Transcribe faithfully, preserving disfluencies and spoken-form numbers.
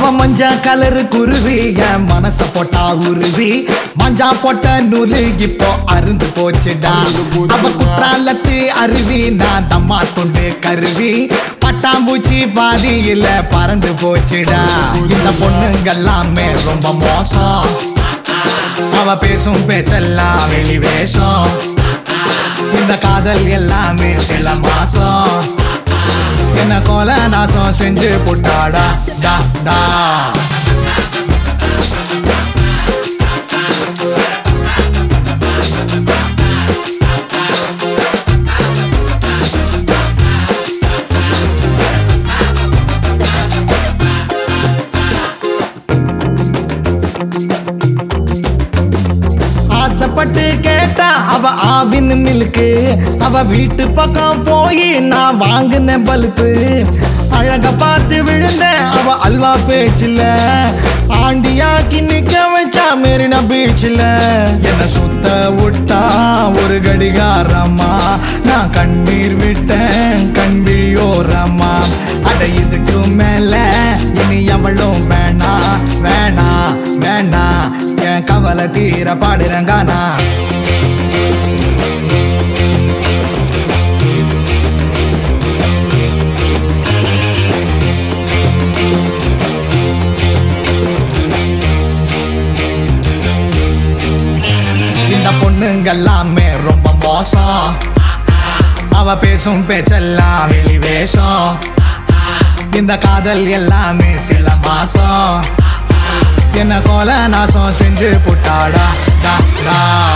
மஞ்சா கலரு குருவி என் மனச போட்டா உருவி மஞ்சா போட்ட நூலு இப்போ அருந்து போச்சுடா. அவ குற்றாலத்து அருவி நான் தம்மா துண்டு கருவி பட்டாம்பூச்சி பாதியில பறந்து போச்சுடா. இந்த பொண்ணுங்கெல்லாமே ரொம்ப மோசம். அவ பேசும் பேச்செல்லாம் வெளி வேஷம். இந்த காதல் எல்லாமே சில மாசம். என்ன கோல நாசம் செஞ்சு புட்டாடா டா டா. ஆசைப்பட்டு கேட்டா அவ ஆவின் மில்க்கு. அவ வீட்டு பக்கம் போய் நான் வாங்கின பல்பு. அழக பார்த்து விழுந்த அவ அல்வா பேச்சில்ல. ஆண்டியாக்கி நிக்க வச்சா மெரினா பீச்சில். என்ன சுத்த விட்டா ஒரு கடிகாரம்மா. நான் கண்ணீர் விட்டேன் கண்விழியோரம்மா. அட இதுக்கு மேல இனி எவளும் வேணா வேணா வேணா. என் கவலை தீர பாடுறங்கானா. இந்த பொண்ணுங்கெல்லாமே ரொம்ப மோசம். அவ பேசும் பேச்செல்லாம் வெளி வேஷம். இந்த காதல் எல்லாமே சில மாசம். என்ன கோல நாசம் செஞ்சு புட்டாடா டா டா.